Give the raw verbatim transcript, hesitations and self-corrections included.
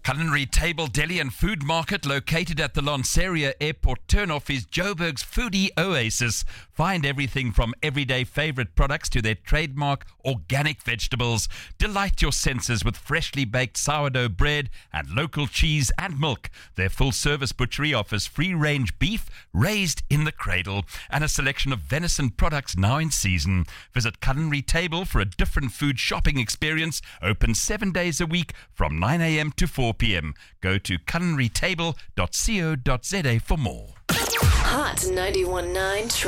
Culinary Table Deli and Food Market, located at the Lanseria Airport turnoff, is Joburg's foodie oasis. Find everything from everyday favorite products to their trademark organic vegetables. Delight your senses with freshly baked sourdough bread and local cheese and milk. Their full-service butchery offers free-range beef raised in the cradle and a selection of venison products now in season. Visit Culinary Table for a different food shopping experience. Open seven days a week from nine a.m. to four p.m. Go to culinary table dot co dot za for more. Hot ninety-one point nine